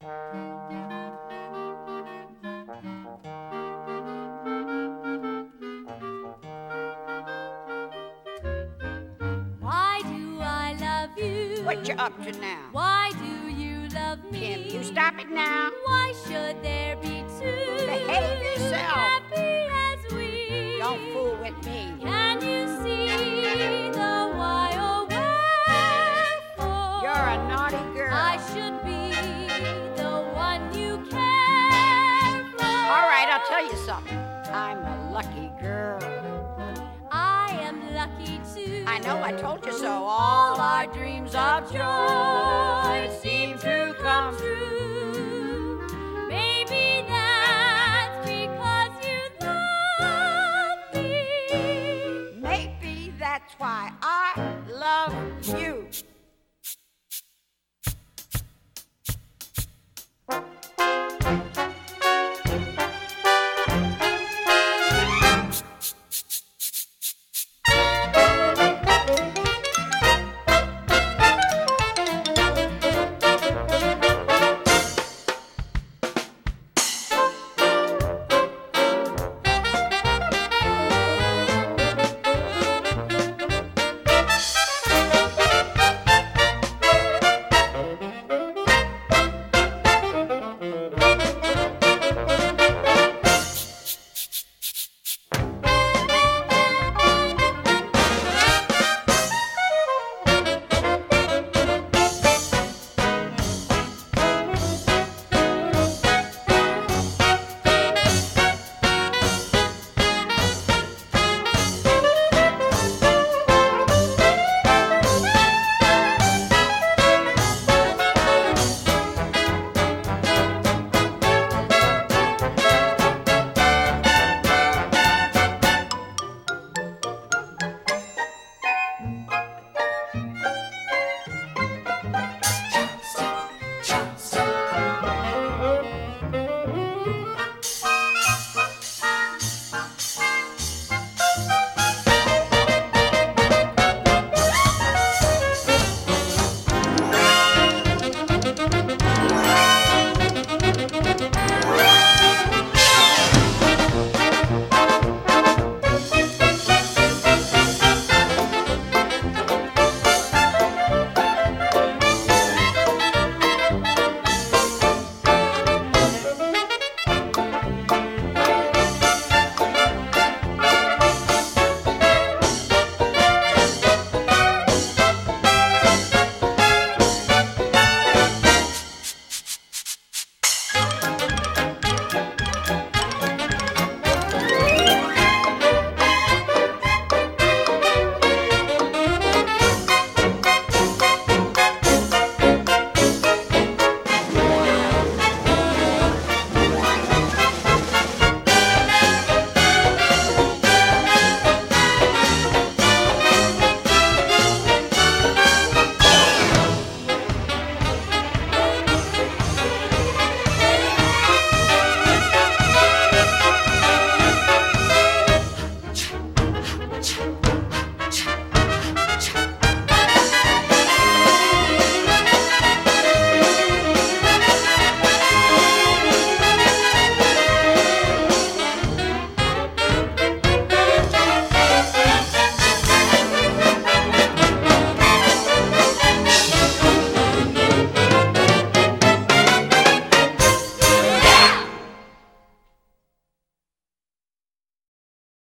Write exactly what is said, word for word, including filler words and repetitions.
Why do I love you? What you up to now? Why do you love me? Kim, you stop it now. Why should there be two? Behave yourself. Happy as we. Don't fool with me. Can you see the why or wherefore? You're a naughty girl. I should be the one you care for. All right, I'll tell you something. I'm a lucky girl. I am lucky too. I know, I told you so. All our dreams of joy seem to come true. Maybe that's because you love me. Maybe that's why I love you. Bye.